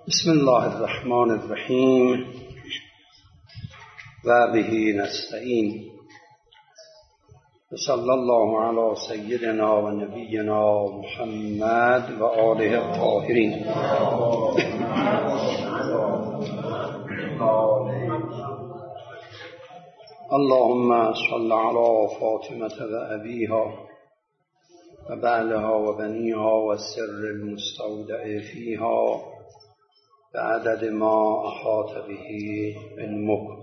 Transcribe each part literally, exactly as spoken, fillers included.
بسم الله الرحمن الرحیم و به نستعین و صلی الله علی سیدنا و نبینا محمد و آله الطاهرین. اللهم صل علی فاطمة و ابیها و بعلها و بنیها و سر المستودع فیها به عدد ما احاط به علمک.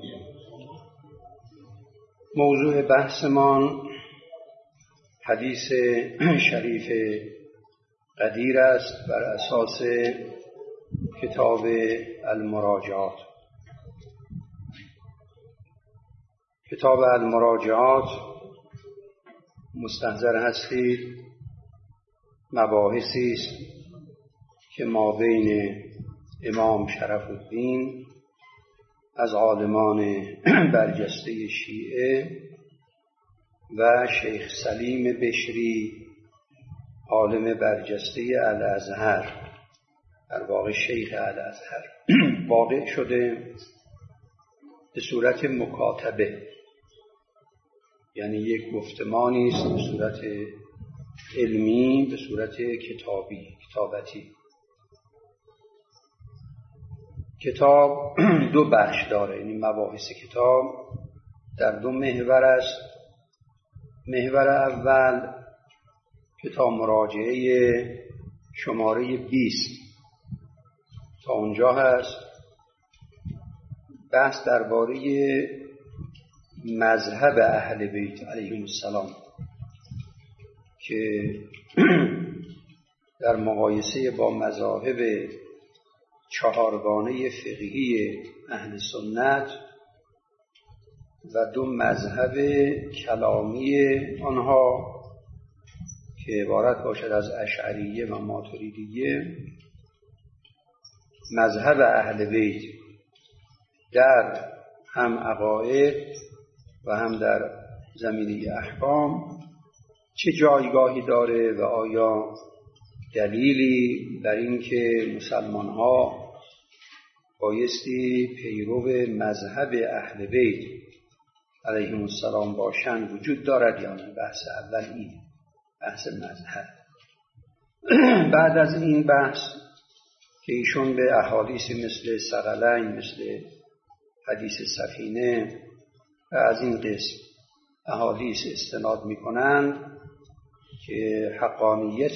موضوع بحثمان حدیث شریف قدیر است بر اساس کتاب المراجعات. کتاب المراجعات مستحضر هستید مباحثی است که ما بین امام شرف الدین از عالمان برجسته شیعه و شیخ سلیم بشری عالم برجسته الازهر، در واقع شیخ الازهر، واقع شده به صورت مکاتبه، یعنی یک گفتمانی است به صورت علمی، به صورت کتابی، کتابتی. کتاب دو بخش داره، یعنی مباحث کتاب در دو محور است. محور اول کتاب مراجعه شماره بیست تا اونجا هست، بحث درباره مذهب اهل بیت علیهم السلام که در مقایسه با مذاهب چهارگانه فقهی اهل سنت و دو مذهب کلامی آنها که عبارت باشد از اشعریه و ماتریدیه، مذهب اهل بیت در هم عقاید و هم در زمینه احکام چه جایگاهی داره و آیا دلیلی بر این که مسلمان ها بایستی پیرو مذهب اهل بیت علیهم السلام باشند وجود دارد یا نه؟ بحث اول این بحث مذهب. بعد از این بحث که ایشون به احادیث مثل ثقلین، مثل حدیث سفینه و از این قسم احادیث استناد می کنند که حقانیت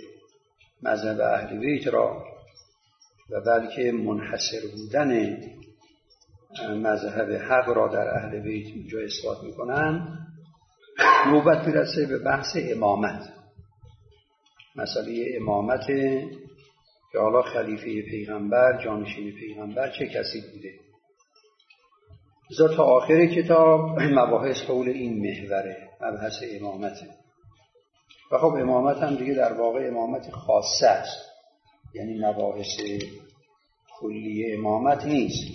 مذهب اهل بیت را و بلکه منحصر بودن مذهب حق را در اهل بیت اینجا اثبات میکنن، نوبت میرسه به بحث امامت، مسئله امامت که حالا خلیفه پیغمبر، جانشین پیغمبر چه کسی بوده. لذا تا آخر کتاب مباحث حول این محوره، مبحث امامته. و خب امامت هم دیگه در واقع امامت خاصه است، یعنی مباحث کلی امامت نیست.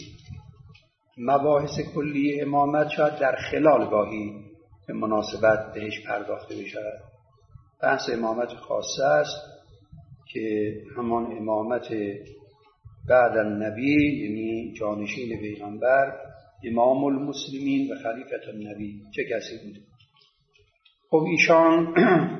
مباحث کلی امامت شاید در خلال گاهی به مناسبت بهش پرداخته بشه. بحث امامت خاصه است که همان امامت بعد النبی، یعنی جانشین پیغمبر، امام المسلمین و خلیفة النبی چه کسی بوده. خب ایشان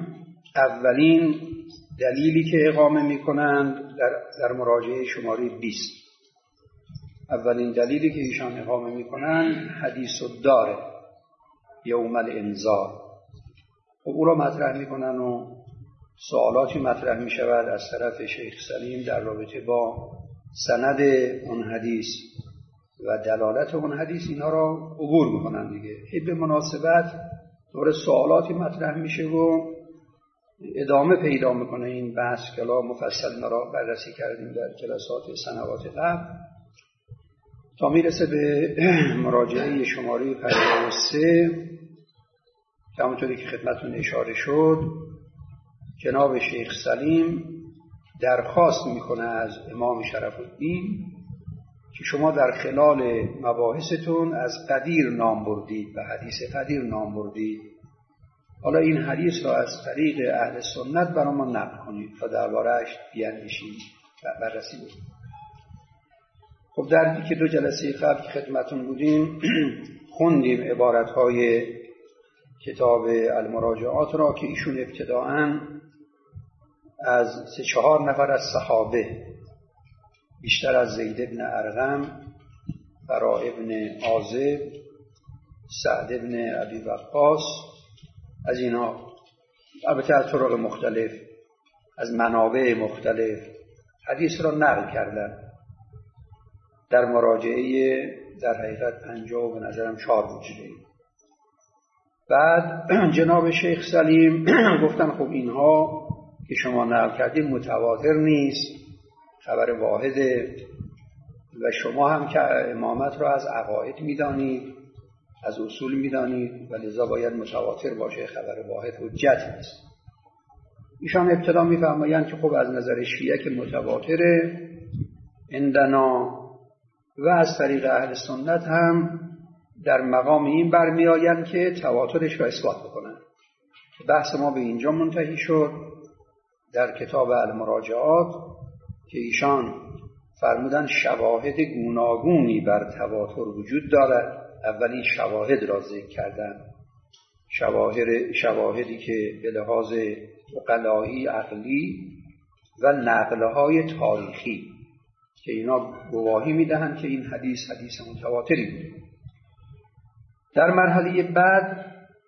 اولین دلیلی که اقامه می کنند در, در مراجعه شماره بیست، اولین دلیلی که ایشان اقامه می کنند حدیث الدار یوم الانذار. خب او را مطرح می کنند و سوالاتی مطرح می شود از طرف شیخ سلیم در رابطه با سند اون حدیث و دلالت اون حدیث. اینا را عبور می کنند دیگه. هی به مناسبت دور سوالاتی مطرح میشه و ادامه پیدا میکنه این بحث که لا مفصل را بررسی کردیم در جلسات سنوات قبل، تا میرسه به مراجعه شماره پنجاه و سه که همونطوری که خدمتتون اشاره شد جناب شیخ سلیم درخواست میکنه از امام شرف الدین که شما در خلال مباحثتون از قدیر نام بردید و حدیث قدیر نام بردید، حالا این حدیث را از طریق اهل سنت برای ما نقل کنید تا درباره‌اش بیاندیشیم و بررسی کنیم. خب در که دو جلسه قبل که خدمتون بودیم خوندیم عبارتهای کتاب المراجعات را که ایشون ابتداءً از سه چهار نفر از صحابه بیشتر از زید بن ارقم، برا ابن عازب، سعد بن ابی وقاص، از اینا البته از طرق مختلف از منابع مختلف حدیث را نقل کردن. در مراجعه در حقیقت پنجاه و به نظرم چهار بوده. بعد جناب شیخ سلیم گفتن خب اینها که شما نقل کردید متواتر نیست، خبر واحده و شما هم که امامت را از عقاید میدانید، از اصول میدانید و لذا باید متواتر باشه، خبر واحد حجت نیست. ایشان ابتدا میفرمایند که خب از نظر شیعه که متواتره عندنا و از طریق اهل سنت هم در مقام این برمی آیند که تواترش را اثبات بکنن. بحث ما به اینجا منتهی شد در کتاب المراجعات که ایشان فرمودن شواهد گوناگونی بر تواتر وجود دارد. اولی شواهد را ذکر کردن، شواهد شواهدی که به لحاظ عقلایی عقلی و نقلهای تاریخی که اینا گواهی میدهند که این حدیث حدیث متواتری بوده. در مرحله بعد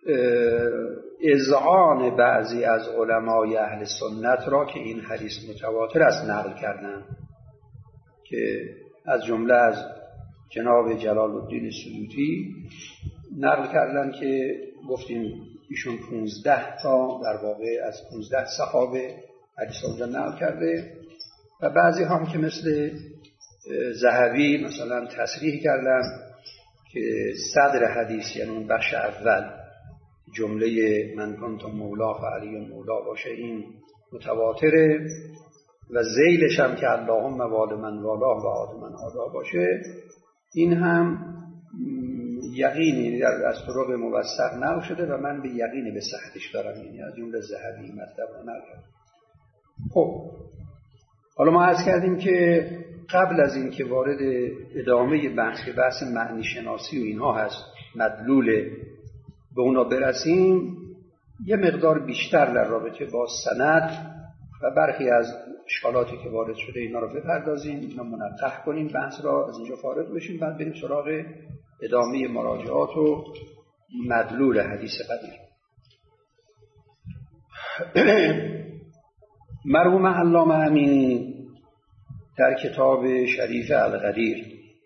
اذعان بعضی از علمای اهل سنت را که این حدیث متواتر است نقل کردند که از جمله از جناب جلال الدین سیوطی نقل کردند که گفتیم ایشون پونزده تا در واقع از پونزده صحابه حدیث اونجا نقل کرده و بعضی هم که مثل ذهبی مثلا تصریح کردن که صدر حدیث یعنی اون بخش اول جمله من کنت مولا فعلی مولا باشه این متواتره و ذیلش هم که اللهم وال من والا و عاد من عادا باشه این هم یقینی در از طرق موثق نقل شده و من به یقینی به صحتش دارم، یعنی از جمله ذهبی مطلب رو نقل کرد. خب حالا ما عرض کردیم که قبل از این که وارد ادامه بحث بحث معنی شناسی و اینها هست مدلول به اونا برسیم یه مقدار بیشتر در رابطه با سند و برخی از اشکالاتی که وارد شده اینا رو بپردازیم، اینا منقح کنیم، بحث را از اینجا فارغ بشیم، بعد بریم سراغ ادامه مراجعات و مدلول حدیث قدیر. مرحوم علامه امینی در کتاب شریف القدیر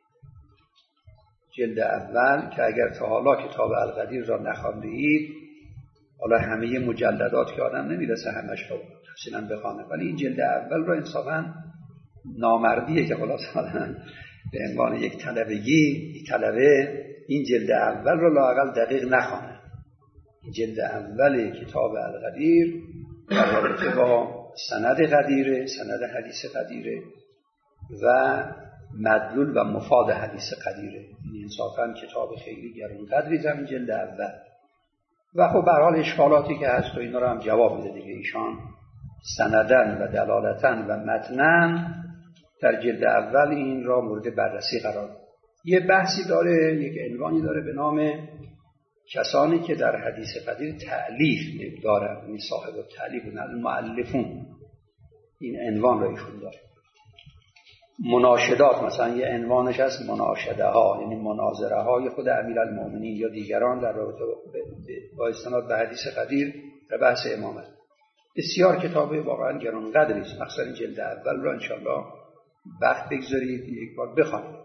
جلد اول که اگر تا حالا کتاب القدیر را نخوانده اید، حالا همه مجلدات که آدم نمیرسه همش رو تفصیلا بخونه، ولی این جلد اول را انصافا نامردیه که خلاص آدم به عنوان یک طلبگی یک طلبه این جلد اول را لااقل دقیق نخونه. این جلد اول کتاب القدیر در رابطه با سند قدیره، سند حدیث قدیره و مدلول و مفاد حدیث قدیره. این انصافاً کتاب خیلی گران قدری زمین جلد اول و خب به هر حال اشکالاتی که هست و اینا رو هم جواب میده دیگه. ایشان سندن و دلالتن و متنن در جلد اول این را مورد بررسی قرار داد. یه بحثی داره، یک عنوانی داره به نام کسانی که در حدیث قدیر تألیف دارن، این صاحب تألیف و المؤلفون، این عنوان را ایشون داره. مناشدات مثلا یه عنوانش هست مناشده ها، یعنی مناظره های خود امیرالمومنین یا دیگران در رابطه با استناد به حدیث قدیر و بحث امامت. بسیار کتابه واقعا گران قدری است. مثلا جلد اول را انشالله وقت بگذارید یک بار بخوانید.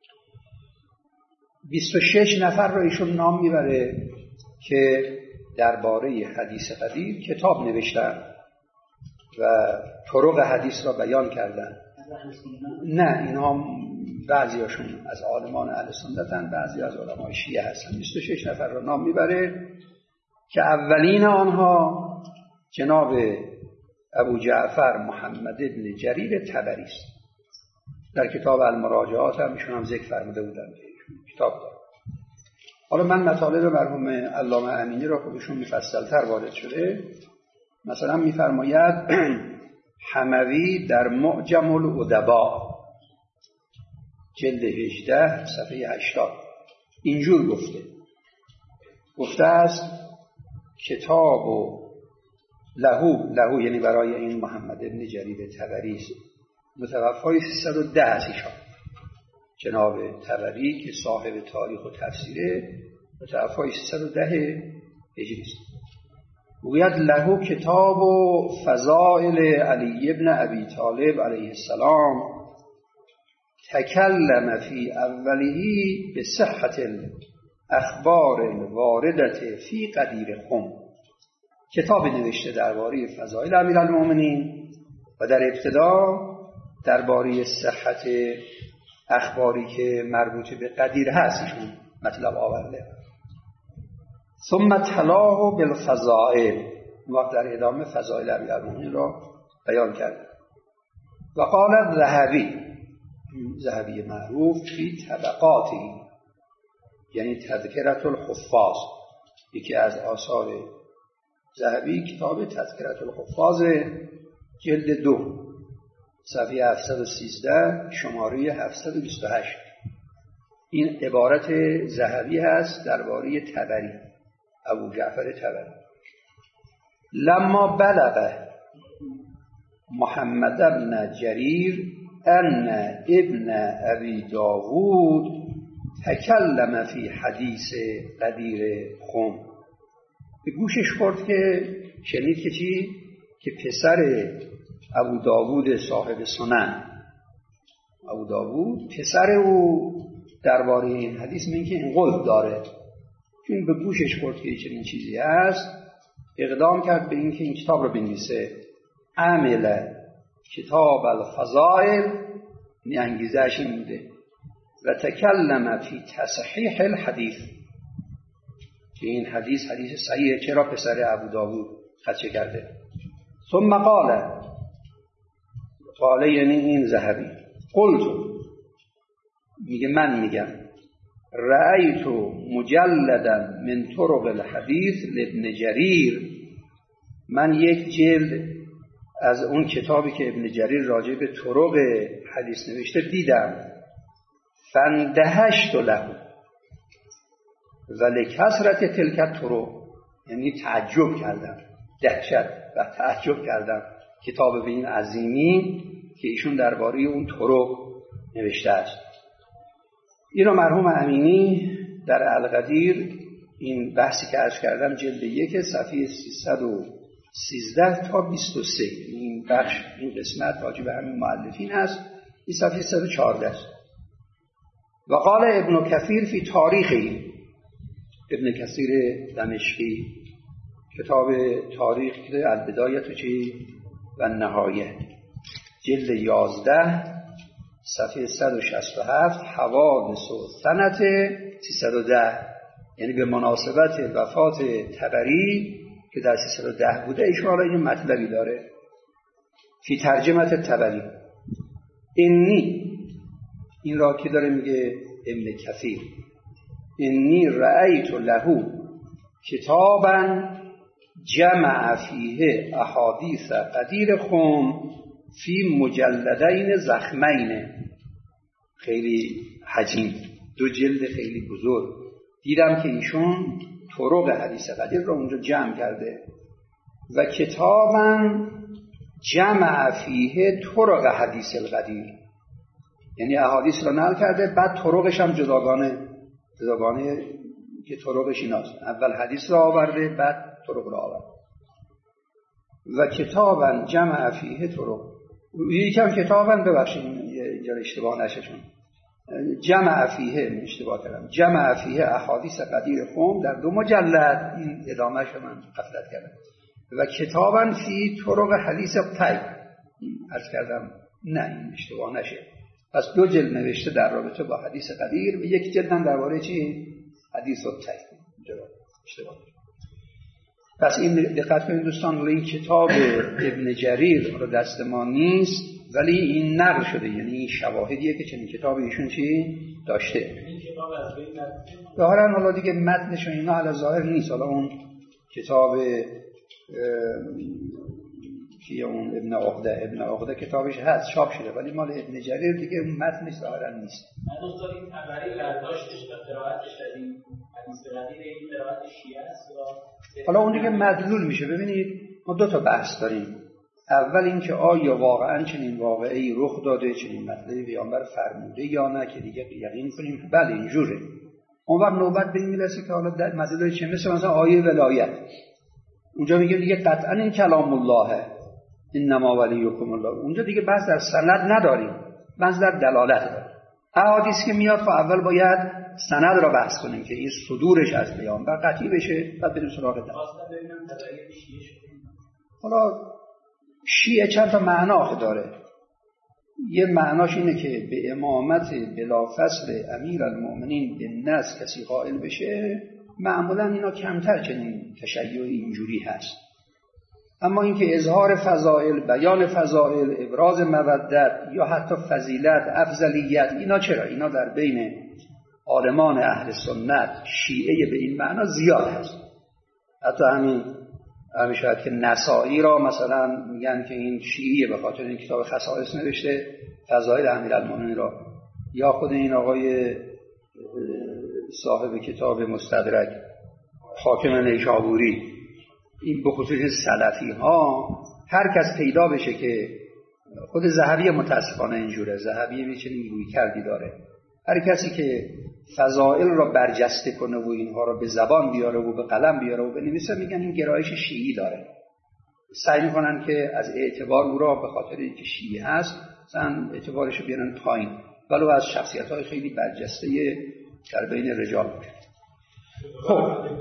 بیست و شش نفر را ایشون نام میبره که درباره حدیث قدیر کتاب نوشتن و طرق حدیث را بیان کردن. نه اینها بعضی هاشون از عالمان اهل سنتن، بعضی از علمای شیعه هستن. بیست و شش نفر را نام میبره که اولین آنها جناب ابو جعفر محمد بن جریر طبری است. در کتاب المراجعات هم ایشون هم ذکر فرموده بودن که کتاب داره. حالا من مطالب مرحوم علامه امینی را خودشون مفصل‌تر وارد شده. مثلا میفرماید حموی در معجم الادباء جلد هجده صفحه هشتاد اینجور گفته گفته است کتاب و لهو لهو یعنی برای این محمد ابن جریر طبری متوفای سیصد و ده است ایشان جناب طبری که صاحب تاریخ و تفسیره متوفای سیصد و ده هجری است. گوید لهو کتاب و فضائل علی ابن ابی طالب علیه السلام تکلم فی اولیه به صحت الاخبار الواردت فی قدیر خم. کتاب نوشته درباره فضائل امیرالمومنین و در ابتدا درباره صحت اخباری که مربوط به قدیر هست ایشون مطلب آورده. ثم تلاه بالفضائل وقت در ادامه فضائل امیرالمومنین را بیان کرد. و قال الذهبی ذهبی معروف فی طبقاتی یعنی تذکرة الحفاظ یکی از آثار ذهبی کتاب تذکرة الحفاظ جلد دو صفحه هفتصد و سیزده شماره هفتصد و بیست و هشت این عبارت ذهبی هست درباره طبری ابو جعفر طبری. لما بلغ محمد بن جریر ان ابن ابی داوود تکلم فی حدیث قدیر خم به گوشش خورد که شنید که چی؟ که پسر ابو داوود صاحب سنن ابو داوود پسر او درباره این حدیث میگه که این قول داره. چون به گوشش خورد که چنین چیزی هست اقدام کرد به این که این کتاب رو بنویسه. عمل کتاب الفضائل این انگیزه‌اش این بوده و تکلم فی تصحیح الحدیث که این حدیث حدیث صحیحه چرا پسر ابو داوود خدشه کرده. ثم قال قال یعنی این ذهبی قلت میگه من میگم رأیت مجلدا من طرق الحدیث لابن جریر من یک جلد از اون کتابی که ابن جریر راجع به طرق حدیث نوشته دیدم. فاندهشت له ولی کثرت تلک طرق یعنی تعجب کردم دهشت و تعجب کردم کتاب به این عظیمی که ایشون درباره اون طرق نوشته است. اینو مرحوم امینی در القدیر این بحثی که عرض کردم جلد یک صفحه سیصد و سیزده تا بیست و سه این بخش این قسمت راجع به همین مؤلفین هست این صفحه صد و چهارده است. و قال ابن کثیر فی تاریخی ابن کثیر دمشقی کتاب تاریخ که البدایه چی و نهایه جلد یازده صفحه صد و شصت و هفت حوادث و سنت سیصد و ده یعنی به مناسبت وفات طبری که در سیصد و ده بوده ایشون حالا این مطلبی داره فی ترجمت طبری. اینی این را که داره میگه ابن کثیر اینی رأیت له کتابا جمع فیه احادیث قدیر خم فی مجلدین زخمین خیلی حجیم دو جلد خیلی بزرگ دیدم که ایشون طرق حدیث قدیر رو اونجا جمع کرده و کتابا جمع فیه طرق حدیث القدیر یعنی احادیث رو نقل کرده بعد طرقش هم جداگانه جداگانه که طرقش ایناست اول حدیث رو آورده بعد طرق رو آورده و کتابا جمع فیه طرق یکم کتابا ببخشید اینجا اشتباه نشهشون جمع فیه اشتباه کردم جمع فیه احادیث قدیر خم در دو مجلد این ادامهش من غفلت کردم و کتابا فی طرق حدیث طیب عرض کردم نه این اشتباه نشه پس دو جلد نوشته در رابطه با حدیث قدیر و یک جلد هم درباره چی حدیث طیب اشتباه. پس این دقت کنید دوستان این کتاب ابن جریر رو دست ما نیست ولی این نقل شده یعنی این شواهدیه که چنین کتاب ایشون چی داشته. این کتاب از بین ظاهرا حالا دیگه متنش و اینا علی ظاهر نیست. حالا اون کتاب که اون ابن عقده ابن عقده کتابش هست چاپ شده ولی مال ابن جریر دیگه اون متنش ظاهرا نیست. من دوست داریم تبری برداشتش و قرائتش از این حدیث قدیر این قرائت شیعه است یا حالا اون دیگه مدلول میشه. ببینید ما دو تا بحث داریم. اول اینکه آیا واقعا چنین واقعی رخ داده، چنین مطلبی پیامبر فرموده یا نه، که دیگه یقین کنیم که بله اینجوره. اون وقت نوبت به این میرسه که حالا در مدلول چه، مثل مثلا آیه ولایت اونجا میگه دیگه قطعا این کلام الله انما ولیکم الله، اونجا دیگه بحث در سند نداریم، بحث در دلالت داریم. احادیث که میاد تا اول باید سند را بحث کنیم که این صدورش از پیامبر قطعی بشه بعد بریم سراغ دلالت. حالا شیعه چند تا معنا داره. یه معناش اینه که به امامت بلافصل امیر المؤمنین به نص کسی قائل بشه. معمولا اینا کمتر چنین تشیع اینجوری هست. اما اینکه اظهار فضائل، بیان فضائل، ابراز مودت یا حتی فضیلت، افضلیت، اینا چرا؟ اینا در بین عالمان اهل سنت شیعه به این معنا زیاد هست. حتی همین همین شاید که نسائی را مثلا میگن که این شیعیه به خاطر این کتاب خصائص نوشته فضائل امیرالمومنین را، یا خود این آقای صاحب کتاب مستدرک حاکم نیشابوری، این به خصوص سلفی ها هر کس پیدا بشه که خود ذهبی متاسفانه اینجوره، ذهبی میچنین روی کردی داره، هر کسی که فضائل را برجسته کنه و اینها را به زبان بیاره و به قلم بیاره و بنویسه میگن این گرایش شیعی داره. سعی میکنن که از اعتبار او را به خاطر اینکه شیعی هست مثلا اعتبارش رو بیارن پایین، ولو از شخصیت‌های خیلی برجسته در بین رجال باشه. خب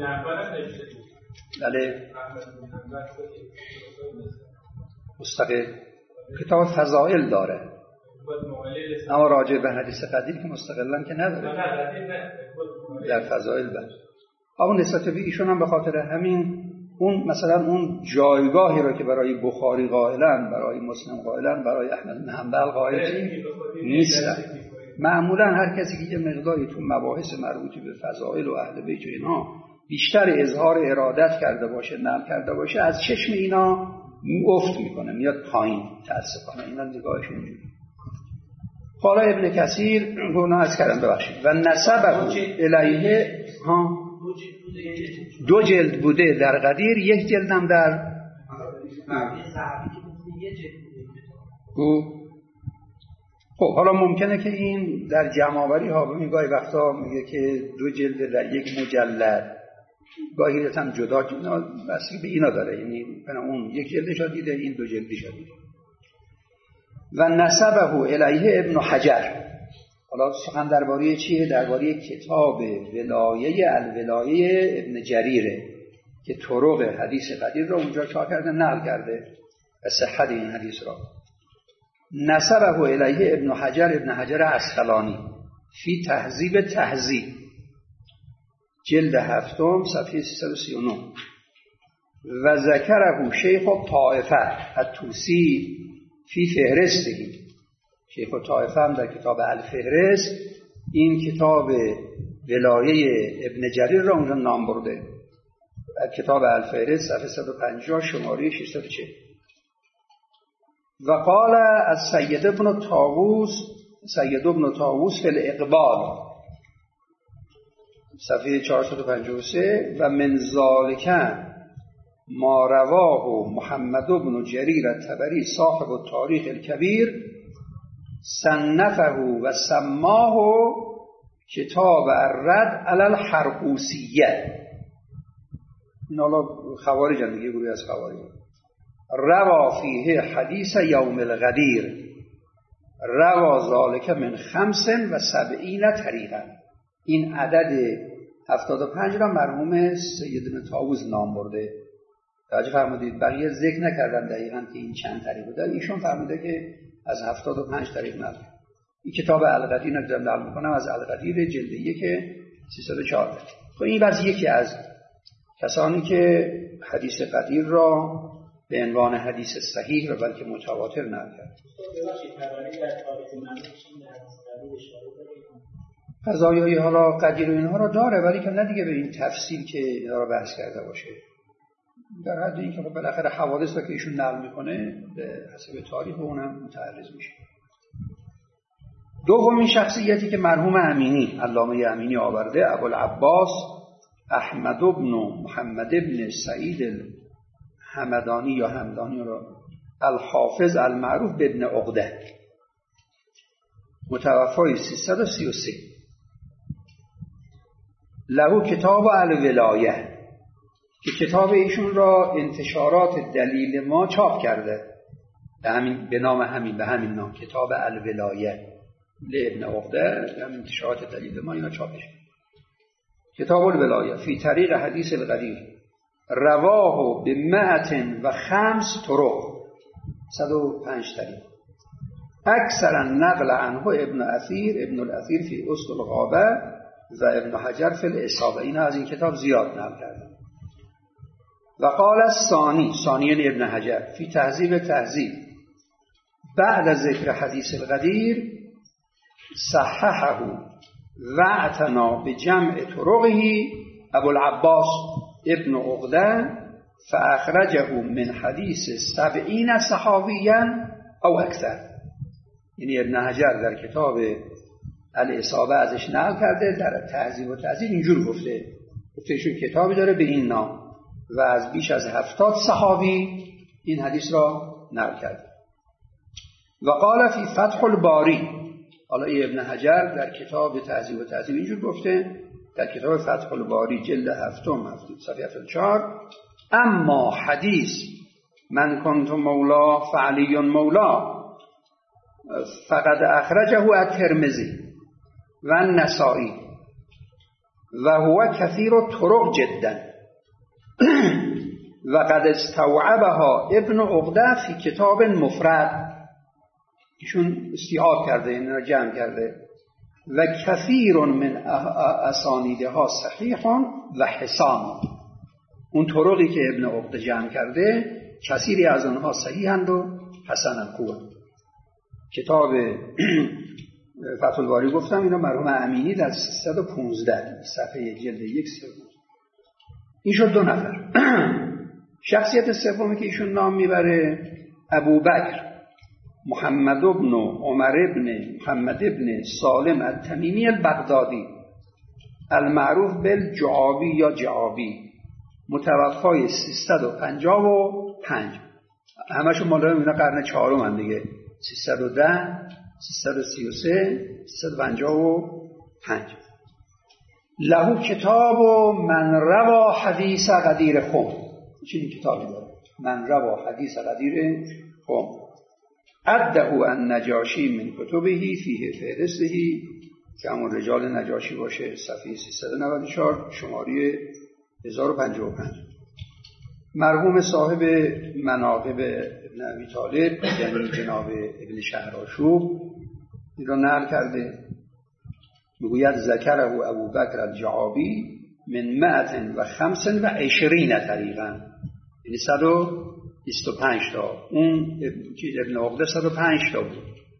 بله مستقل کتاب فضائل داره، اما راجع به حدیث قدیر که مستقلا که نداره در فضائل بر اون نسبت به ایشون هم به خاطر همین اون مثلا اون جایگاهی را که برای بخاری قائلن، برای مسلم قائلن، برای احمد بن حنبل قائلن نیستن. معمولا هر کسی که یه مقداری تو مباحث مربوط به فضائل و اهل بیت و اینا بیشتر اظهار ارادت کرده باشه، نقل کرده باشه، از چشم اینا افت میکنه، میاد پایین، تاسفانه اینا نگاهشون اینجوری. حالا ابن کثیر گناه از کردن ببخشید و نسبه الیه ها دو جلد بوده در قدیر، یک جلدم در او. خب حالا ممکنه که این در جمع‌آوری ها ببینید گاهی وقتا میگه که دو جلد در یک مجلد، گاهی هم جدا جدا بسیاری به اینا داره، یعنی اون یک جلدش رو دیده، این دو جلدش رو دیده. و نسبه الیه ابن حجر. حالا سخن درباره چیه؟ درباره کتاب ولایه الولایه ابن جریره که طرق حدیث قدیر رو اونجا چاپ کرده، نقل کرده و صحت این حدیث را. نسبه الیه ابن حجر ابن حجر عسقلانی فی تهذیب تهذیب جلد هفتم صفحه سیصد و سی و نه و ذکره شیخ طائفه الطوسی فی فهرسته. شیخ طائفه هم در کتاب الفهرست این کتاب ولایه ابن جریر را اونجا نام برده. کتاب الفهرست صفحه صد و پنجاه شماره ششصد و چهل. و قال از سید ابن طاووس سید ابن طاووس فی الاقبال صفحه چهارصد و پنجاه و سه و من ذالک ما رواه محمد بن جریر الطبری صاحب التاریخ الکبیر صنفه و سماه کتاب الرد علی الحرقوسیه. این حالا خوارج هم دیگه، گروهی از خوارج. روا فیه حدیث یوم الغدیر روا ذالک من خمس و سبعین طریقا. این عدد هفتاد و پنج را مرحوم سید ابن طاووس نام برده. توجه فرمودید بقیه ذکر نکردن دقیقاً که این چند طریق بوده، ایشون فرموده که از هفتاد و پنج طریق نقل. این کتاب القدیر نقل نقل میکنم از القدیر جلد یک سیصد و چهار. خب این بعض یکی از کسانی که حدیث قدیر را به عنوان حدیث صحیح و بلکه متواتر نقل کرد. قضایای حالا قدیر و اینها را داره ولی که نه دیگه به این تفصیل که اینها را بحث کرده باشه. در حد اینکه خب بالاخره حوادث رو که ایشون نقل میکنه به حسب تاریخ اونم متعرض میشه. دومین شخصیتی که مرحوم امینی علامه امینی آورده ابوالعباس احمد بن محمد بن سعید الحمدانی یا همدانی رو الحافظ المعروف به ابن عقده، متوفای سیصد و سی و سه. له کتاب الولایه که کتاب ایشون را انتشارات دلیل ما چاپ کرده به همین به نام همین به همین نام کتاب الولایه لابن عقده، همین انتشارات دلیل ما اینا چاپش. کتاب الولایه فی طریق حدیث الغدیر رواه به مئة و خمس طرق، صد و پنج طریق. اکثرا نقل عنه ابن اثیر ابن الاثیر فی اصل الغابه و ابن حجر فی الاصابه. این از این کتاب زیاد نقل کرده. و قال الثانی ثانی ابن حجر فی تهذیب تهذیب بعد از ذکر حدیث الغدیر صححه و اعتنا به جمع طرقه ابوالعباس ابن عقده فاخرجه من حدیث سبعین صحابیا او اکثر. یعنی ابن حجر در کتاب الاصابه ازش نقل کرده، در تهذیب و تهذیب اینجور گفته گفته ایشون کتابی داره به این نام و از بیش از هفتاد صحابی این حدیث را نقل کرده. و قال فی فتح الباری، حالا ای ابن حجر در کتاب تهذیب و تهذیب اینجور گفته، در کتاب فتح الباری جلد هفتم هفتاد صفحه هفتاد و چهار اما حدیث من کنت مولا فعلی مولا فقد اخرجه الترمذی و النسائی و هو کثیر الطرق جدا و قد استوعبها ابن عقده فی کتاب مفرد. ایشون استیعاب کرده، این را جمع کرده. و کثیر من اسانیدها صحیح و حسان، اون طرقی که ابن عقده جمع کرده کثیری از آنها صحیحند و حسنند، خوبند. کتاب فتح الباری گفتم اینا مرحوم امینی در سیصد و پانزده صفحه جلد یک سوم. این شد دو نفر. شخصیت سومی که ایشون نام میبره ابوبکر محمد بن عمر بن محمد بن سالم التمیمی البغدادی المعروف بالجعابی یا جعابی، متوفای سیصد و پنجاه و پنج. همشون مال اینا قرن چهارم هم دیگه، سیصد و ده، سیصد و سی و سه، سیصد و پنجاه و پنج. له کتاب من روا حدیث غدیر خم، چنین کتابی داره، من روا حدیث غدیر خم عده النجاشی من کتبه فیه فهرسته که همون رجال نجاشی باشه، صفحه سیصد و نود و چهار شماره هزار و پنجاه و پنج. مرحوم صاحب مناقب ابن ابی طالب یعنی جناب ابن شهرآشوب این را نقل کرده، میگوید ذکره ابوبکر الجعابی من مئة و خمس و عشرین طریقا، یعنی صد و بیست و پنج تا. اون چیز ابن عقده صد و پنج تا بود.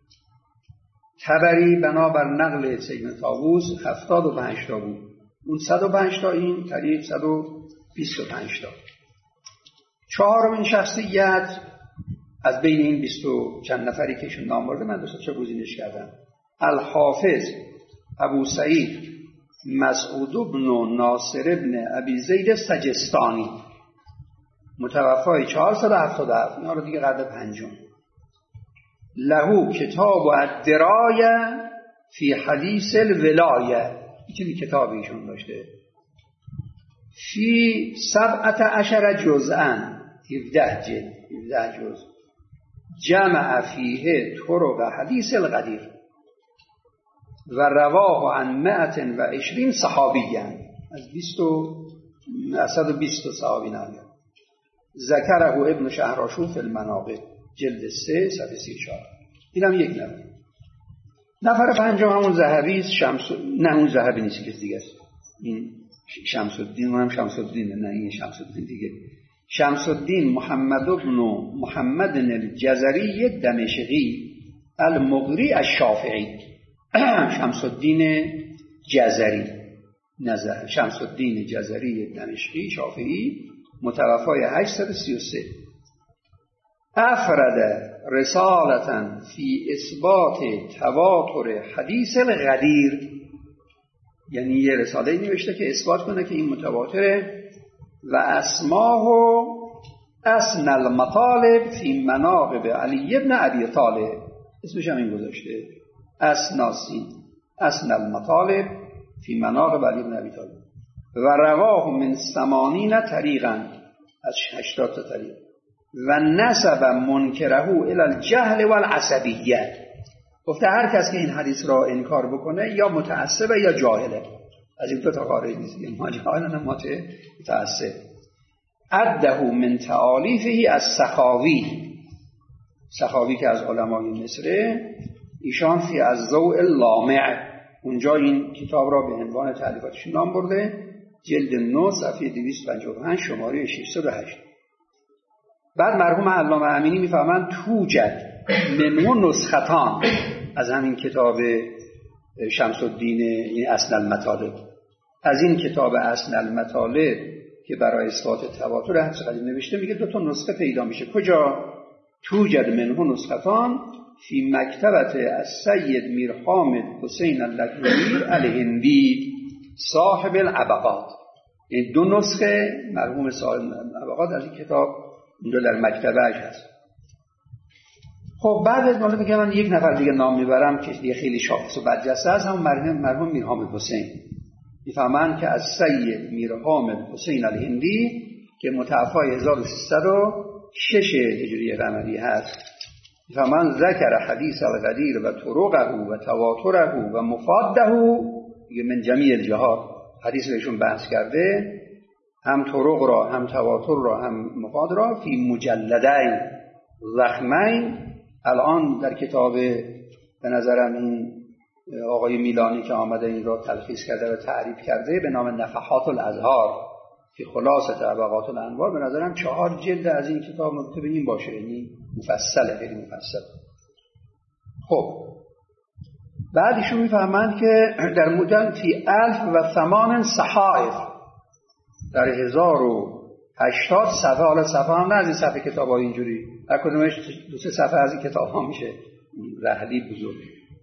طبری بنابر نقل سید طاووس هفتاد و پنج تا بود، اون صد و پنج تا، این طریق صد و بیست و پنج تا. چهارمین شخصیت از بین این بیست و چند نفری که ایشون نام برده من دوست چه گزینش کردم، الحافظ ابو سعید مسعود بن ناصر بن ابی زید سجستانی، متوفای چهارصد و هفتاد و هفت، اینا رو دیگه قرن پنجم. له کتاب الدرایه فی حدیث الولایه، این کتاب ایشون داشته، فی سبعت عشر جزءا، هفده جلد، هفده جزء، جمع فیه طرق حدیث الغدیر و رواه عن مئة و عشرین صحابیان، از بیست و صد و بیست صحابی نامیده. ذکره ابن شهرآشوب فی المناقب جلد سه صفحه سی و چهار. اینم یک نفر. نفر پنجم همون ذهبی است، شمس نه اون ذهبی نیست که دیگه است، این شمس الدین، اونم شمس الدین، نه این شمس الدین دیگه، شمس الدین محمد بن محمد الجزری دمشقی المقری الشافعی. شمس الدین جزری نظر شمس الدین جزری دمشقی شافعی متوفای هشتصد و سی و سه. افرد رسالتا فی اثبات تواتر حدیث الغدیر، یعنی یه رساله نوشته که اثبات کنه که این متواتره. و اسماه اسن المطالب فی مناقب علی ابن ابی طالب، اسمش هم این گذاشته، اسناسین اسن المطالب فی مناقب علی ابن ابی طالب. و رواه من ثمانین طریقا، از هشتاد تا طریق. و نسب منکره الی الجهل والعصبیه، گفته هر کس که این حدیث را انکار بکنه یا متعصبه یا جاهله. از این دو تا قاره نیست، ما جاهل نه متعصب. عده من تعالیفه از سخاوی، سخاوی که از علمای مصره، ایشان فی از ضوء اللامع، اونجا این کتاب را به عنوان تألیفاتش نام برده، جلد نه صفحه دویست و پنجاه و پنج شماره ششصد و هشت. بعد مرحوم علامه امینی میفهمند توجد منو نسختان از همین کتاب شمس الدین این اسن المطالب، از این کتاب اسن المطالب که برای اثبات تواتر حدیث قدیم نوشته، میگه دو تا نسخه پیدا میشه. کجا؟ توجد منو نسختان فی مکتبت السید میر حامد حسین اللکنوی الهندی صاحب العبقات. این دو نسخه مرحوم صاحب العبقات از این کتاب اونجا در مکتبهش هست. خب بعد از مالا میگم من یک نفر دیگه نام میبرم که دیگه خیلی شاخص و برجسته است، هم مرحوم مرحوم میر حامد حسین. میفهمن که از سید میر حامد حسین الهندی که متوفای هزار و سیصد و شش هجری قمری هست، میفهمن ذکر حدیث الغدیر و طرقه و تواتره و مفاده من جمیع الجهات. حدیث بهشون بحث کرده، هم طرق را هم تواتر را هم مفاد را، فی مجلدین ضخمین. الان در کتاب به نظرم این آقای میلانی که آمده این را تلخیص کرده و تعریف کرده به نام نفحات الازهار که خلاصه طبقات الانوار، به نظرم چهار جلد از این کتاب نکته به این باشه، یعنی مفصله، خیلی مفصل. خب بعد ایشون میفهمند که در مدن فی الف و ثمان صحائف، در هزار و هشتاد صفحه، حالا صفحه هم نه از این صفحه کتاب ها اینجوری، هر کدومش دو سه صفحه از این کتاب ها میشه، رحلی بزرگ.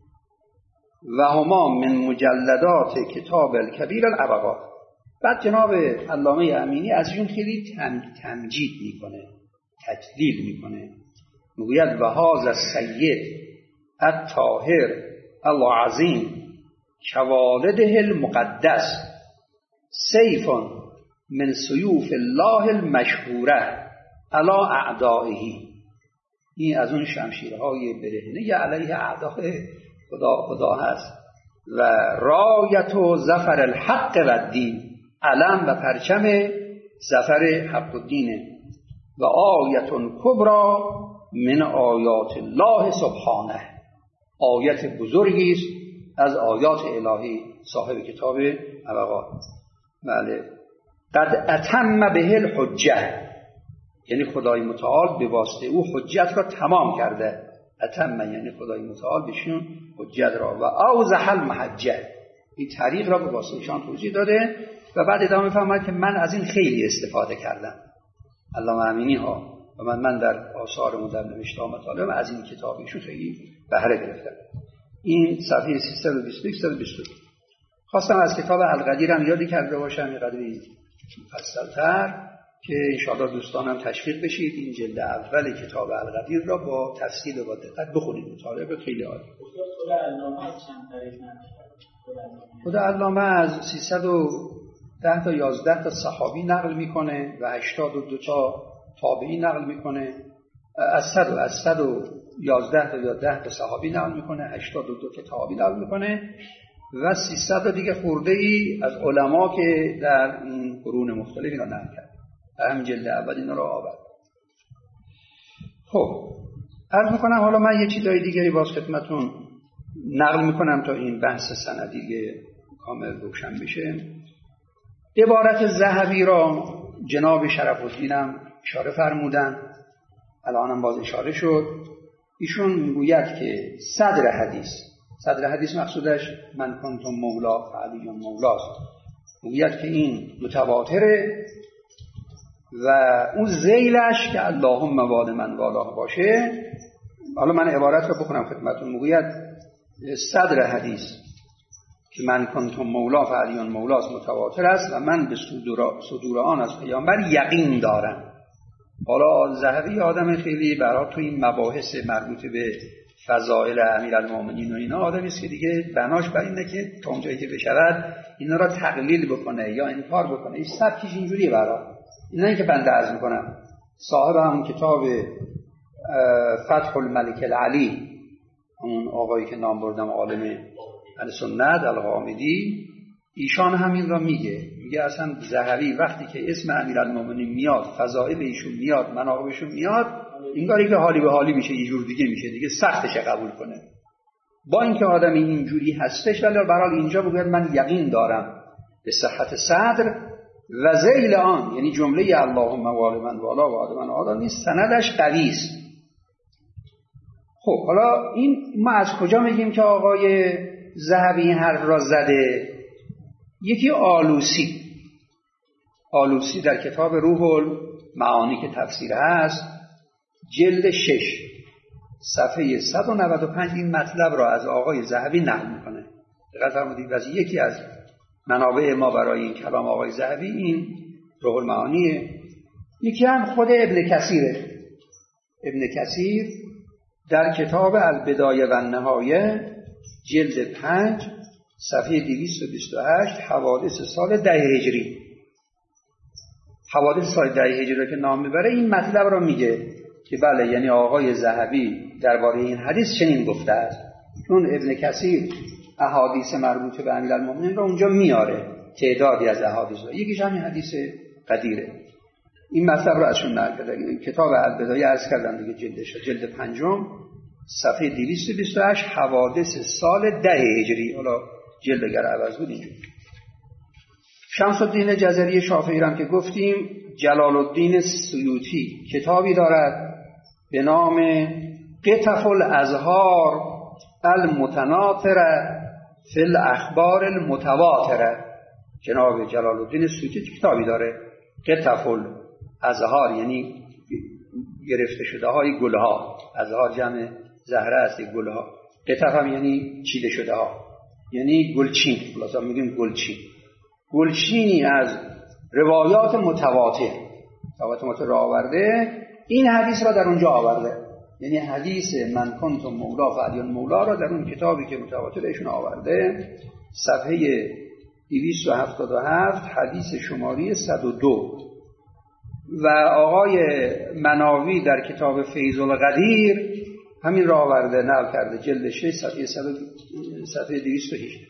و هما من مجلدات کتاب الکبیر العبقات. بعد جناب علامه امینی از اون خیلی تم، تمجید میکنه، تجلیل میکنه، میگوید و هذا السید الطاهر العظیم شوالده المقدس سیف من سیوف الله المشهوره علی اعدائه. این از اون شمشیرهای برهنه علیه اعدای خدا خدا هست. و رایت و ظفر الحق و الدین، علم و پرچم ظفر حق و دینه. و آیت کبرا من آیات الله سبحانه، آیت بزرگی است از آیات الهی صاحب کتاب عبقات. بله. قد اتم به الحجه، یعنی خدای متعال به واسطه او حجت را تمام کرده. اتم یعنی خدای متعال بهشون حجت را. و اوضح المحجه، این طریق را به واسطه ایشان توضیح داده. و بعد ادامه می‌فرماید که من از این خیلی استفاده کردم، علامه امینی ها، و من من در آثار مدرن نوشته مطالب از این کتاب ایشون خیلی بهره گرفتم. این صفحه سیصد و بیست و یک سیصد و بیست و دو. خواستم از کتاب الغدیر هم یادی کرده باشم، یه قدری مفصل‌تر، که انشاءالله دوستانم تشویق بشید این جلد اول کتاب الغدیر را با تفصیل و با دقت بخونید. مطالعه خیلی عالی. خود علامه از سیصد و ده تا یازده تا صحابی نقل میکنه و هشتاد و دو تا تابعی نقل میکنه. از صد و از صد و یازده تا یا ده تا صحابی نقل میکنه، هشتاد و دو تا تابعی نقل میکنه و سیصد تا دیگه خورده ای از علما که در این قرون مختلف اینا نقل کرد. هم جلد اول اینا رو آورد. خب عرض میکنم حالا من یه چیزای دیگری باز خدمتون نقل میکنم تا این بحث سندی کامل روشن بشه. عبارت ذهبی را جناب شرف الدینم اشاره فرمودن، الانم باز اشاره شد. ایشون میگوید که صدر حدیث، صدر حدیث مقصودش من کنتم مولا فعلی مولاست، میگوید که این متواتره و اون ذیلش که اللهم وال من والاه باشه. حالا من عبارت رو بخونم خدمتتون. میگوید صدر حدیث که من کنتم مولا فعلیون مولاست متواتر است و من به صدور, صدور آن از پیامبر یقین دارم. حالا ذهبی آدم خیلی برای تو این مباحث مربوط به فضائل امیرالمومنین و اینا آدمی است که دیگه بناش بر اینه که تا اونجایی که بشود اینا را تقلیل بکنه یا انکار بکنه. این سبکش اینجوریه برای اینا. این که بنده عرض میکنم صاحب همون کتاب فتح الملک العلی، اون آقایی که نام بردم عالم السنت الغامدی، ایشان همین را میگه. میگه اصلا ذهبی وقتی که اسم امیرالمومنین میاد، فضائل ایشون میاد، مناقبشون میاد، اینگاری که حالی به حالی میشه، یه جور دیگه میشه، دیگه سختشه قبول کنه. با اینکه آدم اینجوری هستش ولی برای اینجا بگوید من یقین دارم به صحت صدر و ذیل آن، یعنی جمله اللهم وال من والا و آدم من والا نیست، سندش قوی است. خب حالا این ما از کجا میگیم که آقای ذهبی این حرف را زده؟ یکی آلوسی آلوسی در کتاب روح المعانی که تفسیر هست جلد شش صفحه صد و نود و پنج این مطلب را از آقای ذهبی نقل میکنه. دقت فرمودید؟ از یکی از منابع ما برای این کلام آقای ذهبی این روح المعانیه. یکی هم خود ابن کثیره. ابن کثیر در کتاب البدایه و النهایه جلد پنج صفحه دویست و بیست و هشت حوادث سال ده هجری، حوادث سال ده هجری رو که نام میبره این مطلب رو میگه که بله، یعنی آقای ذهبی درباره این حدیث چنین گفته است. چون ابن کثیر احادیث مربوط به امیرالمومنین رو اونجا میاره، تعدادی از احادیث رو، یکیش همین حدیث قدیره. این مطلب رو ازشون نقل کرده. کتاب البدایه عرض کردم دیگه، جلدش جلد پنجم صفحه دویست و بیست و هشت حوادث سال ده هجری. حالا جلد اگر عوض بود اینجور. شمس الدین جزری شافعی هم که گفتیم، جلال الدین سیوطی کتابی دارد به نام قطف الازهار المتناثره فی الاخبار المتواتره. جناب جلال الدین سیوطی کتابی داره قطف الازهار، یعنی گرفته شده های گلها. ازهار جمع زهره است، گلها. قطف هم یعنی چیده شده ها، یعنی گلچین. خلاصا میگیم گلچین. گلچینی از روایات متواتر روایات متواتر را آورده. این حدیث را در اونجا آورده، یعنی حدیث من کنتم مولا فعلیون مولا را در اون کتابی که متواتر ایشون آورده، صفحه دویست و هفتاد و هفت حدیث شماری صد و دو. و آقای مناوی در کتاب فیض القدیر همین را آورده، نقل کرده، جلد شش صفحه صفحه دویست و هجده.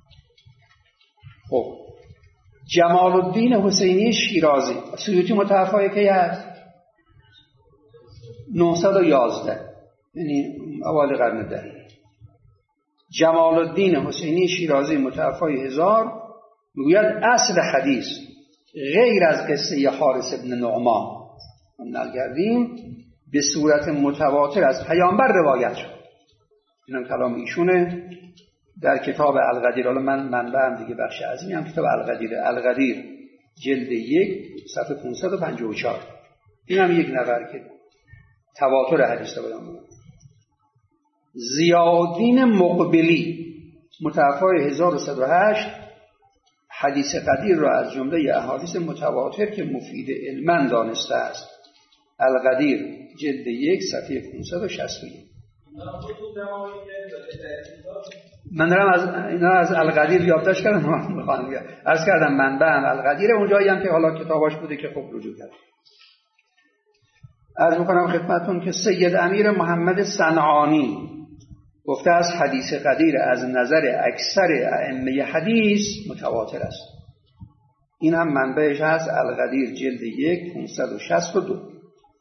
خب جمال الدین حسینی شیرازی سیوطی متوفای کی هست؟ نهصد و یازده، یعنی اوایل قرن ده. جمال الدین حسینی شیرازی متوفای هزار میگوید اصل حدیث غیر از قصه حارث ابن نعمان نقل کردیم به صورت متواتر از پیامبر روایت شد. اینم کلام ایشونه در کتاب القدیر. حالا من منبعم دیگه بخش عظیمی هم کتاب القدیر. القدیر جلد یک صفحه پانصد و پنجاه و چهار. این هم یک نفر که تواتر حدیث رو بیان می‌کنه. ضیاءالدین مقبلی متوفای هزار و صد و هشت حدیث قدیر را از جمله احادیث متواتر که مفید علما دانسته است. القدیر جلد یک صفحه پانصد و شصت و یک. من دارم از اینا از القدیر یادداشت کردم، من می‌خوام عرض کردم منبعم القدیر، اونجایی هم که حالا کتاباش بوده که خب رجوع کردم. عرض می‌کنم خدمتتون که سید امیر محمد صنعانی گفته است حدیث قدیر از نظر اکثر ائمه حدیث متواتر است. این هم منبعش هست القدیر جلد یک پانصد و شصت و دو.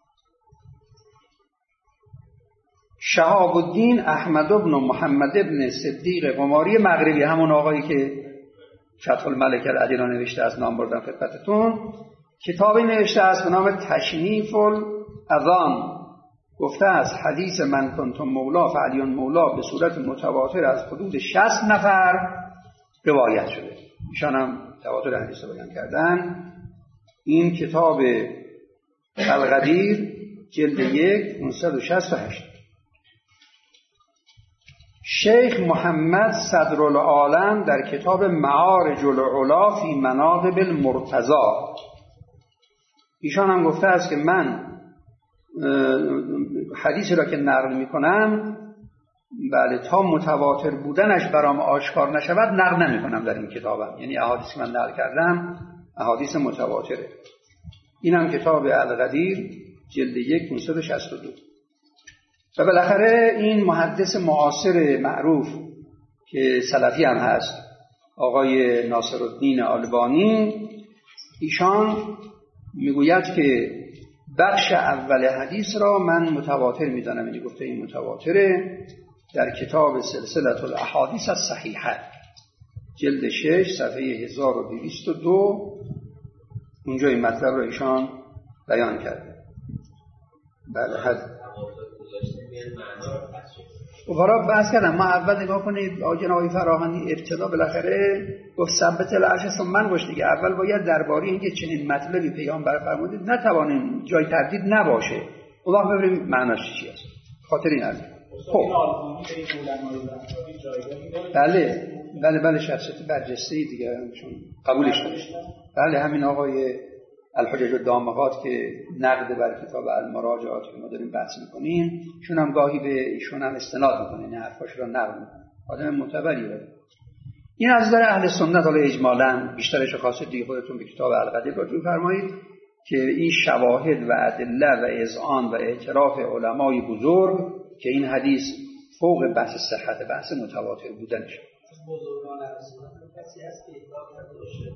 شهاب الدین احمد بن محمد بن صدیق قماری مغربی، همون آقایی که فتح الملک العلی را نوشته است، نام بردم خدمتتون، کتابی نوشته است به نام تشنیف الاذان. گفته است حدیث من کنتم مولا فعلیون مولا به صورت متواتر از حدود شصت نفر روایت شده. ایشان هم تواتر حدیث رو بیان کردن. این کتاب القدیر جلد یک پانصد و شصت و هشت. شیخ محمد صدرالعالم در کتاب معارج العلا فی مناقب المرتضی ایشان هم گفته است که من حدیثی را که نقل میکنم بله تا متواتر بودنش برام آشکار نشود نقل نمی کنم در این کتابم، یعنی احادیثی که من نقل کردم احادیث متواتره. این هم کتاب القدیر جلد یک پانصد و شصت و دو. و بالاخره این محدث معاصر معروف که سلفی هم هست آقای ناصرالدین آلبانی، ایشان میگوید که بخش اول حدیث را من متواتر میدانم، یعنی گفته این متواتره، در کتاب سلسله الاحادیث الصحیحه جلد شش صفحه هزار و دویست و دو اونجا این مطلب را ایشان بیان کرده. بله حد وقرا بحث کردم. ما اول نگاه کنید آقای جنابی فراهانی ابتدا بالاخره گفت ثبت العرش ثم من گوش دیگه، اول باید درباره اینکه چنین مطلبی پیامبر فرمودید نتوانیم جای تردید نباشه، اون وقت ببینیم معناش چی است. خاطر این است. خب بله بله بله شخصیت برجسته‌ای دیگه چون قبولش داشت. بله همین آقای الحجج الدامغات که نقد بر کتاب المراجعات که ما داریم بحث میکنیم، چون هم گاهی به ایشون هم استناد میکنه، نه حرفاش رو نقد میکنه، آدم معتبریه. این از نظر اهل سنت، حالا اجمالاً بیشترش خاصه دیگه خودتون به کتاب القدیر رجوع فرمایید که این شواهد و ادله و اذعان و اعتراف علمای بزرگ که این حدیث فوق بحث صحت بحث متواتر بودنش. بزرگان اهل سنت کسی هست که ادعا کرده باشه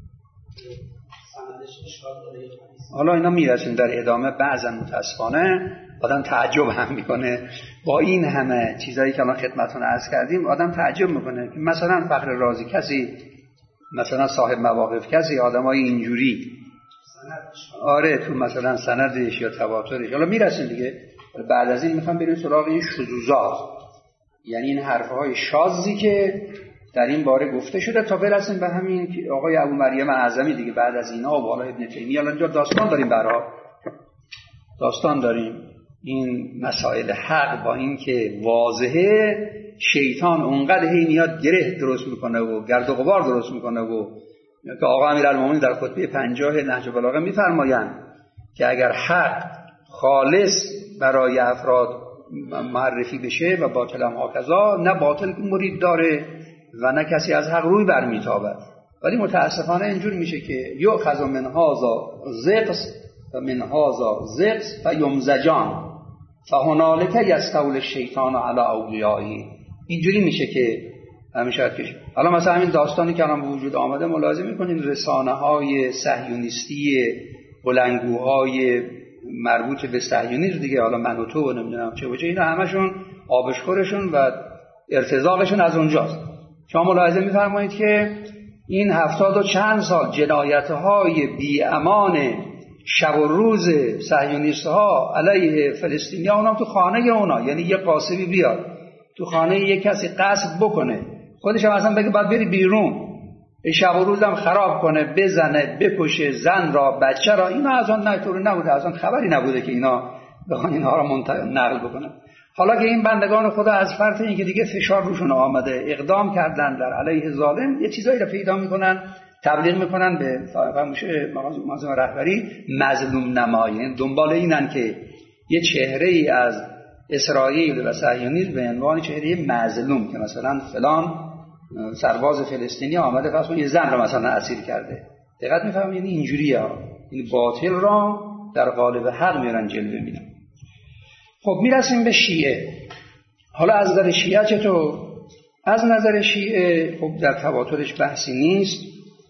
سندش اشکال داره؟ حالا اینا میرسیم در ادامه. بعضا متاسفانه آدم تعجب هم میکنه با این همه چیزایی که الان خدمتتون عرض کردیم، آدم تعجب میکنه که مثلا فخر رازی کسی، مثلا صاحب مواقف کسی، آدمای اینجوری آره تو مثلا سندش یا تواترش، حالا میرسیم دیگه. بعد از این میخوام بریم سراغ این شذوذات، یعنی این حرفهای شاذی که در این باره گفته شده، تا برسیم به همین که آقای ابو مریم اعظمی دیگه بعد از اینا و بالا ابن تیمیه. الان اینجا داستان داریم، برای داستان داریم این مسائل حق با این که واضحه، شیطان اونقدر هی میاد گره درست میکنه و گرد و غبار درست میکنه و که آقا امیرالمومنین در خطبه پنجاه نهج البلاغه میفرمایند که اگر حق خالص برای افراد معرفی بشه و باطل هم هاکذا، نه باطل مرید داره و نه کسی از حق روی برمیتابد. ولی متاسفانه اینجور میشه که یؤخذ من هذا زقس و من هذا زقس و یمزجان فهنالک یستولی الشیطان علی اولیائه. اینجوری میشه که همیشه کش. حالا مثلا همین داستانی که الان به وجود آمده ملاحظه میکنین رسانه های صهیونیستی، بلندگوهای مربوط به صهیونیسم دیگه، حالا من و تو و نمیدونم چه وجه، اینا همشون آبشخورشون و ارتزاقشون از اونجاست. شما ملاحظه میفرمایید که این هفتاد و چند سال جنایت‌های بی امان شب و روز صهیونیست‌ها علیه فلسطینی‌ها، اونم تو خانه اونا، یعنی یه قاصبی بیاد تو خانه یک کسی قصد بکنه، خودش هم اصلا بگه باید بری بیرون، شب و روزم خراب کنه، بزنه، بکشه زن را، بچه را، اینا از آن نطوری نبوده، از آن خبری نبوده که اینا بخوان اینها را نقل بکنن. حالا که این بندگان خدا از فرط این که دیگه فشار روشون آمده، اقدام کردن در علیه ظالم، یه چیزایی را پیدا میکنن، تبلیغ میکنن به فرموشه مازم رهبری مظلوم نمایی، دنبال اینن که یه چهره ای از اسرائیل و صهیونیسم به عنوان چهره مظلوم، که مثلا فلان سرباز فلسطینی آمده پس اون یه زن را مثلا اسیر کرده. دقت میفهمید؟ یعنی اینجوریه، این باطل را در قالب حق میارن جلوه میدن. خب میرسیم به شیعه. حالا از نظر شیعه چطور؟ از نظر شیعه خب در تواترش بحثی نیست.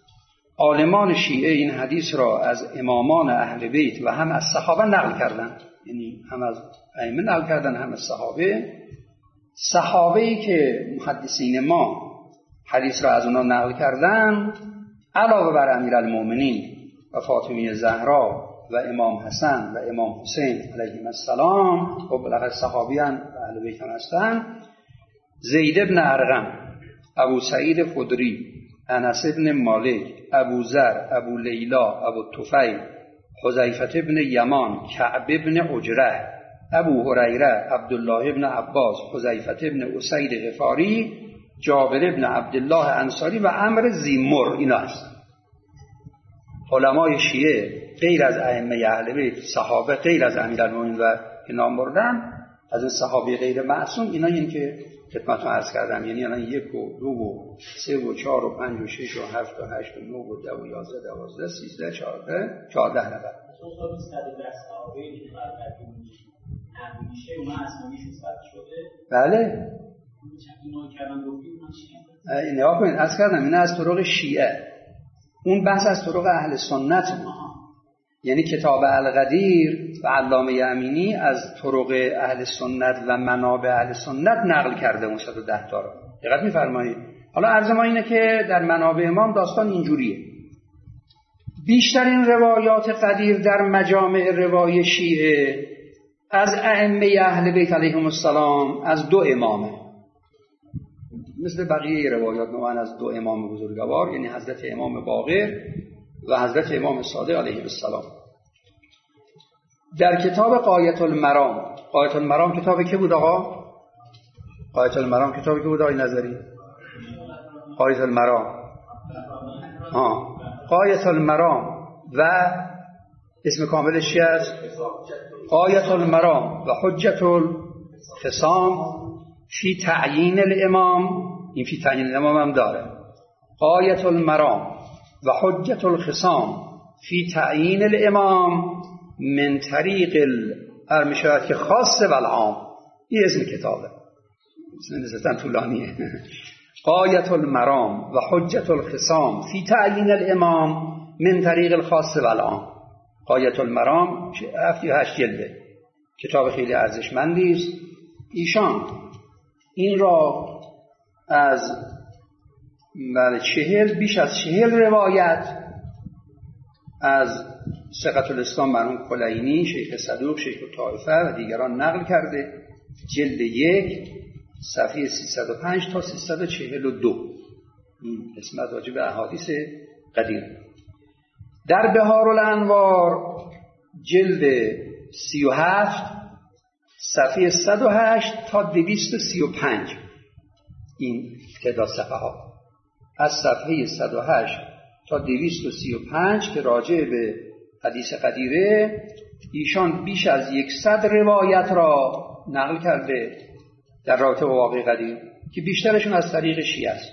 عالمان شیعه این حدیث را از امامان اهل بیت و هم از صحابه نقل کردن، یعنی هم از ائمه نقل کردن هم از صحابه. صحابه‌ای که محدثین ما حدیث را از اونا نقل کردن، علاوه بر امیرالمومنین و فاطمه زهرا و امام حسن و امام حسین علیهم السلام، خب بالاخره صحابیان و اهل بیت هستن، زید بن ارقم، ابو سعید خدری، انس بن مالک، ابو ذر، ابو لیلا، ابو طفیل، حذیفه ابن یمان، کعب ابن عجره، ابو هریره، عبدالله ابن عباس، حذیفه ابن اسید غفاری، جابر ابن عبدالله انصاری و عمرو زیمر. اینا هست علمای شیعه غیر از ائمه اهل بیت، صحابه غیر از امیرالمومنین و که نام بردم، از این صحابه غیر معصوم، اینا این که خدمتتون عرض کردم، یعنی الان یک و دو و سه و چهار و پنج و شش و هفت و هشت و نه و ده و یازده دوازده سیزده چهارده چهارده نفر. بله نگاه کنید، عرض کردم اینا از طرق شیعه، اون بحث از طرق اهل سنت ما، یعنی کتاب القدیر و علامه امینی از طرق اهل سنت و منابع اهل سنت نقل کرده اون صد و ده تا رو. دقت می‌فرمایید. حالا عرض ما اینه که در منابع امام داستان اینجوریه، بیشترین روایات قدیر در مجامع روای شیعه از ائمه اهل بیت علیهم السلام، از دو امامه، مثل بقیه روایات نوعاً از دو امام بزرگوار، یعنی حضرت امام باقر و حضرت امام صادق علیه السلام. در کتاب غایة المرام، غایة المرام کتاب که بود آقا؟ غایة المرام کتاب که بود آقای نظری؟ غایة المرام ها غایة المرام و اسم کاملش چی است؟ غایة المرام و حجة الخصام فی تعیین الامام. این فی تعیین الامام هم داره. غایة المرام و حجة الخصام فی تعیین الامام من طریق الارمشات که خاص و العام. این اسم کتابه، نسبتاً طولانیه. غایة المرام و حجة الخصام فی تعیین الامام من طریق الخاص و العام. غایة المرام هفت و هشت جلده، کتاب خیلی ارزشمندی است. ایشان این را از بله چهل بیش از چهل روایت از ثقة الاسلام مرحوم کلینی، شیخ صدوق، شیخ طائفه و دیگران نقل کرده. جلد یک صفحه سیصد و پنج تا سیصد و چهل و دو این قسمت راجع به احادیث قدیم. در بهار الانوار جلد سی و هفت صفحه صد و هشت تا دویست و سی و پنج این تعداد صفحه ها، از صفحه صد و هشت تا دویست و سی و پنج که راجع به حدیث قدیره، ایشان بیش از صد روایت را نقل کرده در رابطه با واقع قدیر که بیشترشون از طریق شیعه است.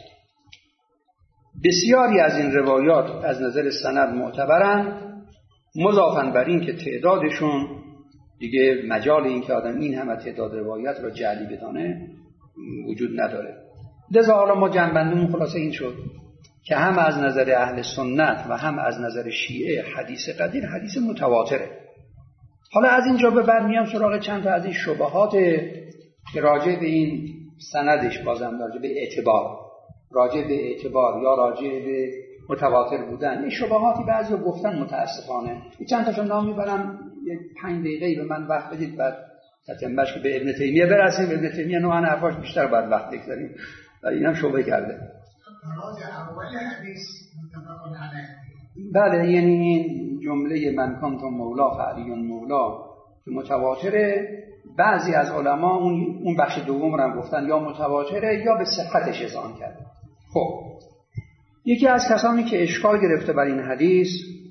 بسیاری از این روایات از نظر سند معتبرند، مضافاً بر این که تعدادشون دیگه مجال این که آدم این همه تعداد روایت را جعلی بدانه وجود نداره. لذا حالا ما جنبندمون خلاصه این شد که هم از نظر اهل سنت و هم از نظر شیعه حدیث قدیر حدیث متواتره. حالا از اینجا به بعد میام سراغ چند تا از این شبهات که راجع به این سندش، بازم راجع به اعتبار، راجع به اعتبار یا راجع به متواتر بودن، این شبهاتی بعضی گفتن متاسفانه. چند تاشو نام میبرم، یک پنج دقیقه به من وقت بدید بعد تتمش که به ابن تیمیه برسیم. ابن تیمیه نوعاً حرفاش بیشتر باید وقت بگذاریم و اینم شبهه کرده. اول حدیث متفق علیه، بله، یعنی این جمله من کان تو مولا فعلی مولا که متواتره. بعضی از علما اون اون بخش دوم رو هم گفتن یا متواتره یا به صحتش اذعان کرده. خب یکی از کسانی که اشکال گرفته بر این حدیث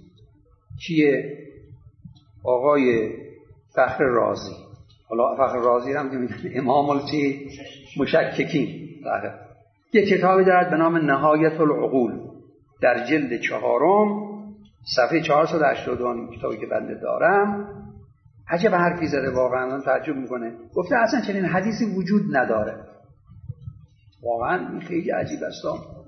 کیه؟ آقای فخر رازی. حالا فخر رازی هم که میگن امام الچی مشککین، یک کتابی دارد به نام نهایت العقول در جلد چهارم صفحه چهارصد و هشتاد و دو، کتابی که بنده دارم. عجب حرفی زده، واقعا تعجب میکنه. گفته اصلا چنین حدیثی وجود نداره. واقعا این خیلی عجیب است.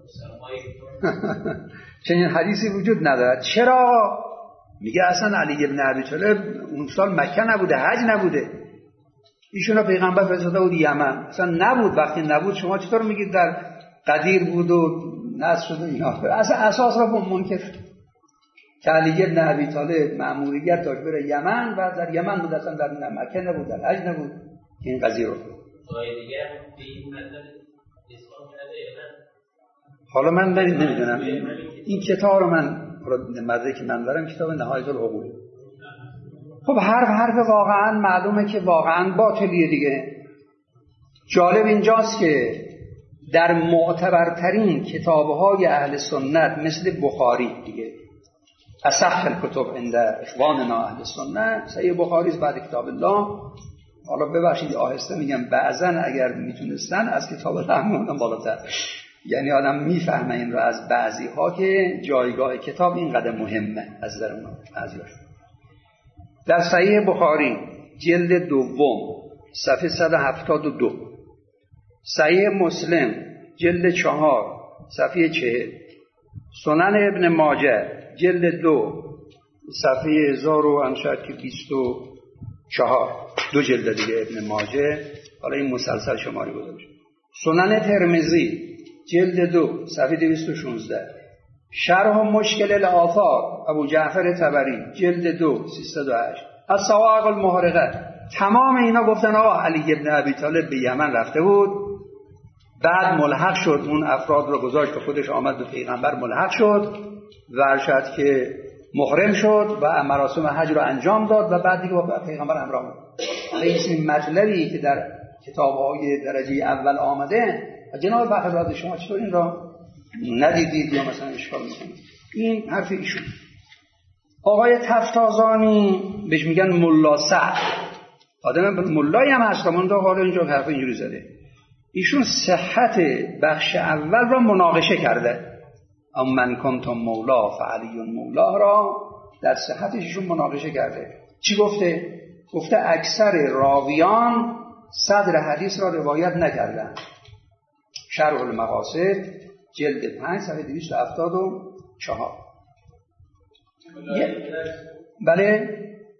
چنین حدیثی وجود نداره. چرا؟ میگه اصلا علی ابن ابی طالب اون سال مکه نبوده، حج نبوده، ایشون پیغمبر فرستاده بود یمن، اصلا نبود. وقتی نبود شما چطور میگید در قدیر بود و نصر شده اینا؟ اصلا اساس را منکر که علی ابن ابی طالب مأموریت داشت بره یمن و در یمن بود، اصلا در مکه نبود، در حج نبود. این قضیه رو حالا من نمیدونم این کتاب رو، من مدرکی که من دارم کتاب نهایت العقول خب حرف حرف واقعا معلومه که واقعا باطلیه دیگه. جالب اینجاست که در معتبرترین کتابهای اهل سنت مثل بخاری دیگه، اصح الکتب عند اخواننا اهل سنت صحیح بخاری است بعد کتاب الله. حالا ببخشید آهسته میگم، بعضا اگر میتونستن از کتاب الله میمونن بالاتر، یعنی آدم میفهمه این رو از بعضی ها که جایگاه کتاب اینقدر مهمه از نظر اونها. در صحیح بخاری جلد دوم صفحه صد و هفتاد و دو، صحیح مسلم جلد چهار صفحه چهل، سنن ابن ماجه جلد دو صفحه هزار و انشاید که بیست و چهار، دو جلد دیگه ابن ماجه، حالا این مسلسل شماری گذاشته. سنن ترمذی جلد دو صفحه دویست و شانزده، شرح مشکل الآثار ابو جعفر طبری جلد دو سیصد و هشت، الصواعق المحرقه. تمام اینا گفتن آقا علی ابن ابی طالب به یمن رفته بود، بعد ملحق شد، اون افراد رو گذاشت که خودش آمد به پیغمبر ملحق شد و ارشد که محرم شد و مراسم حج رو انجام داد و بعد دیگه با پیغمبر همراه بود. این مطلبی که در کتاب‌های درجه اول آمده، جناب فخرآباد شما چطور این را ندیدید یا مثلا اشکال میکنید؟ این حرف ایشون. آقای تفتازانی بهش میگن ملا سعد، آدم ملایی هم هست، من دو حالا اینجا حرف اینجوری زده. ایشون صحت بخش اول را مناقشه کرده، اما من کنتم مولا فعلی مولا را در صحتش ایشون مناقشه کرده. چی گفته؟ گفته اکثر راویان صدر حدیث را روایت نکردن. شرح المقاصد جلد پنج صفحه دویست و هفتاد و چهار. بله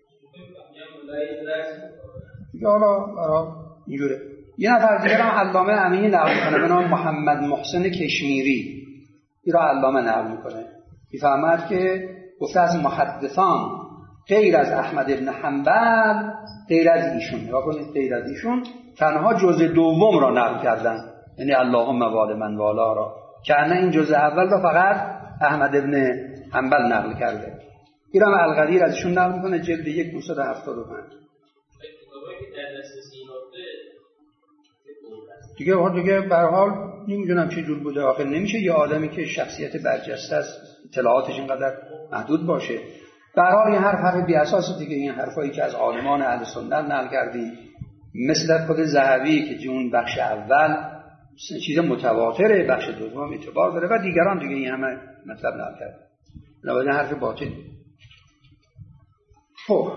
حالا برای اینجوره. یه نفر دیگر هم علامه امینی نقل میکنه به نام محمد محسن کشمیری، این را علامه نقل میکنه، میفهمد که گفته از محدثان غیر از احمد ابن حنبل، غیر از ایشون، نگاه کنید، غیر از ایشون تنها جزء دوم را نقل کردن، یعنی اللهم وال من والا را، که نه این جزء اول را فقط احمد ابن حنبل نقل کرده. این را القدیر از ایشون نقل میکنه جلد یک دویست و هفتاد و پنج. دیگه واقعا دیگه به هر حال نمیدونم چه جور بوده، آخر نمیشه یه آدمی که شخصیت برجسته است اطلاعاتش اینقدر محدود باشه. به هر حال این حرف حرف بی اساس دیگه. این حرفایی که از عالمان اهل سنت نقل کردی، مثل خود ذهبی که جون بخش اول چیز متواتره، بخش دوم اعتبار داره و دیگران دیگه این همه مطلب نقل کرد. بنابراین حرف باطل. خب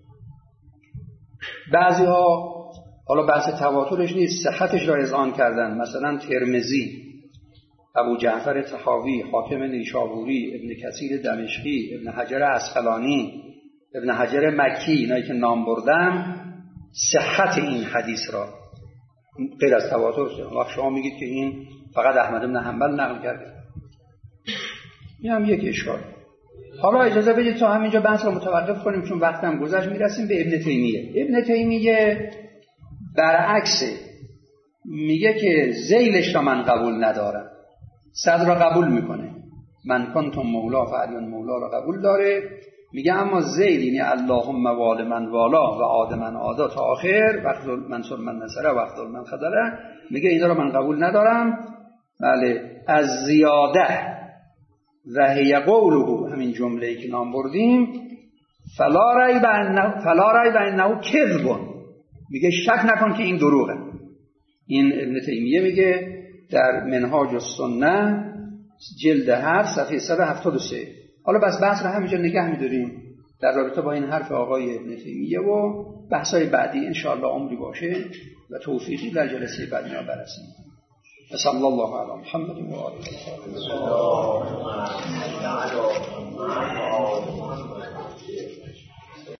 بعضی ها حالا بحث تواترش نیست، صحتش را اذعان کردن، مثلا ترمذی، ابو جعفر طحاوی، حاکم نیشابوری، ابن کثیر دمشقی، ابن حجر عسقلانی، ابن حجر مکی، اینایی که نام بردم صحت این حدیث را غیر از تواتر. وقت شما میگید که این فقط احمد بن حنبل نقل کرده، این هم یک اشکال. حالا اجازه بدید تا همینجا بحث رو متوقف کنیم چون وقتم گذشت، میرسیم به ابن تیمیه. ابن تیمیه برعکس میگه که ذیلش را من قبول ندارم، صدر را قبول میکنه، من کنتم مولا فعلی مولا را قبول داره، میگه اما ذیل یعنی اللهم وال من والا و عاد من عادا تا آخر، وقت منصور من نصره وقت من خذله، میگه اینا را من قبول ندارم. بله از زیاده و هی قوله، همین جمله‌ای که نام بردیم، فلا ریب انه فلا ریب انه کذب، میگه شک نکن که این دروغه. این ابن تیمیه میگه در منهاج السنه جلد هفت صفحه صد و هفتاد و سه. حالا بس بحث رو همینجا نگه میداریم در رابطه با این حرف آقای ابن تیمیه و بحثای بعدی انشاءالله عمری باشه و توفیقی در جلسه بعدی ما برسیم. صلی الله علی محمد و آله و صحبه.